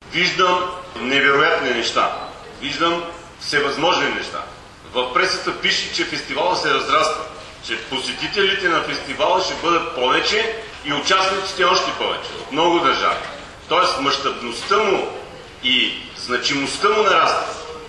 Виждам невероятни неща. Виждам всевъзможни неща. В пресата пише, че фестивалът се разраства, че посетителите на фестивала ще бъдат повече и участниците още повече от много държави. Тоест мащабността му и значимостта му нараства.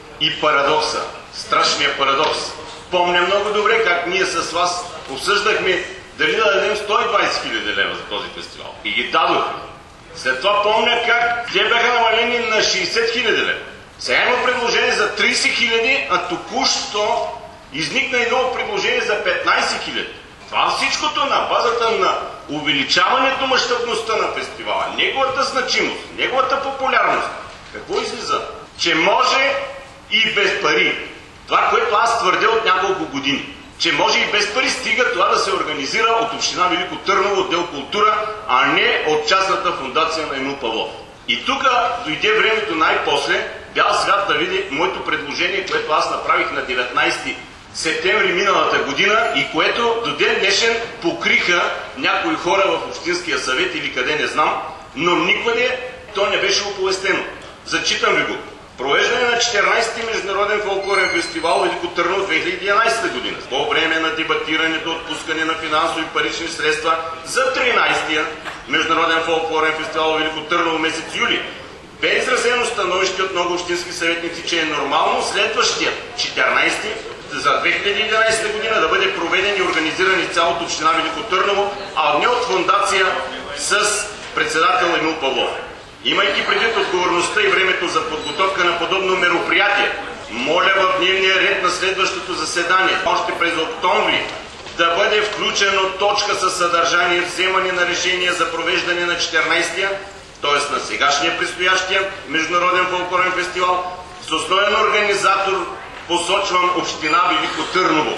И парадокса, страшния парадокс. Помня много добре как ние с вас обсъждахме дали да дадем 120 хиляди лева за този фестивал. И ги дадохме. След това помня как те бяха намалени на 60 хиляди лева. Сега има предложение за 30 хиляди, а току-що изникна и ново предложение за 15 хиляди. Това всичкото на базата на увеличаването мащабността на фестивала, неговата значимост, неговата популярност. Какво излиза? Че може и без пари. Това, което аз твърдя от няколко години. Че може и без пари, стига това да се организира от община Велико Търново, отдел култура, а не от частната фундация на Емил Павлов. И тук дойде времето най-после бял свят да види моето предложение, което аз направих на 19 септември миналата година и което до ден днешен покриха някои хора в Общинския съвет или къде не знам, но никъде то не беше оповестено. Зачитам ви го. Провеждане на 14-ти Международен фолклорен фестивал Велико Търново 2011 година. По време на дебатирането, отпускане на финансови парични средства за 13-тия Международен фолклорен фестивал Велико Търново месец юли. Бе изразено становище от много общински съветници, че е нормално следващия 14-ти за 2011 година да бъде проведен и организиран из цялото община Велико Търново, а не от фундация с председател Емил Павлов. Имайки предвид отговорността и времето за подготовка на подобно мероприятие, моля в дневния ред на следващото заседание, още през октомври, да бъде включено точка със съдържание вземане на решение за провеждане на 14-тия, т.е. на сегашния предстоящия Международен фолклорен фестивал, с основен организатор посочвам община Велико Търново.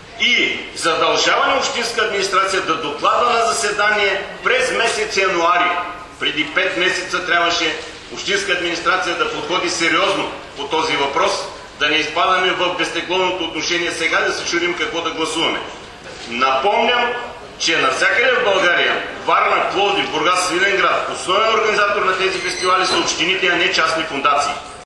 И задължаване общинска администрация да докладва на заседание през месец януари. Преди 5 месеца трябваше общинска администрация да подходи сериозно по този въпрос, да не изпадаме в безтегловното отношение сега да се чудим какво да гласуваме. Напомням, че навсякъде в България, Варна, Пловдив, Бургас, Свиленград, основен организатор на тези фестивали са общините, а не частни фундации.